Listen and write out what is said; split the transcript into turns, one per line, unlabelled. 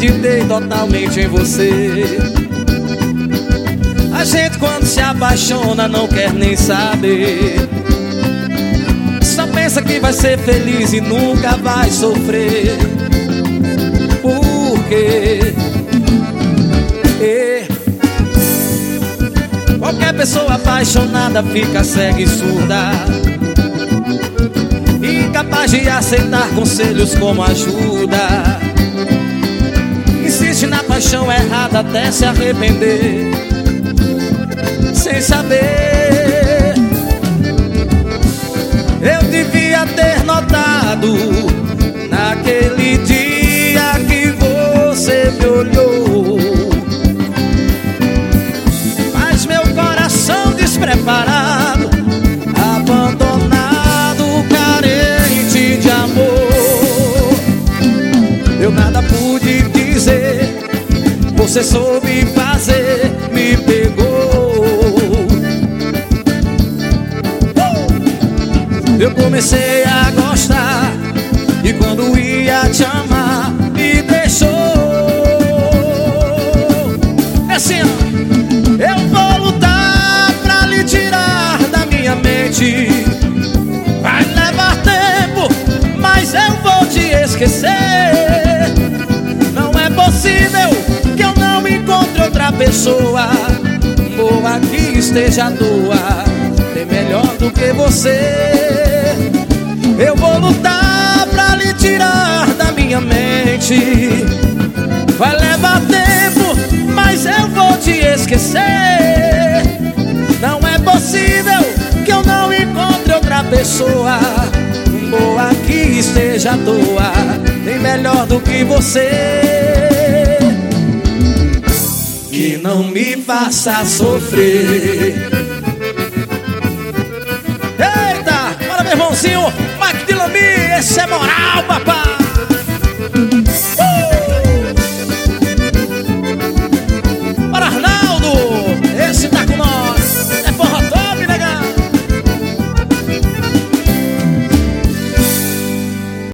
acreditei totalmente em você. A gente quando se apaixona não quer nem saber, só pensa que vai ser feliz e nunca vai sofrer. Por quê? Qualquer pessoa apaixonada fica cega e surda, incapaz de aceitar conselhos como ajuda. Insiste na paixão errada até se arrepender, sem saber. Eu devia ter notado naquele dia que você me olhou, mas meu coração despreparado, abandonado, carente de amor, eu nada pude dizer, você soube fazer, me pegou. Eu comecei a gostar e quando ia te amar me deixou. É assim, ó. Eu vou lutar pra lhe tirar da minha mente. Vai levar tempo, mas eu vou te esquecer. Não é possível que eu não encontre outra pessoa boa que esteja à toa, tem melhor do que você. Eu vou lutar pra lhe tirar da minha mente. Vai levar tempo, mas eu vou te esquecer. Não é possível que eu não encontre outra pessoa boa que esteja à toa, tem melhor do que você, que não me faça sofrer. Eita, bora meu irmãozinho Mike Dilami, esse é moral, papai.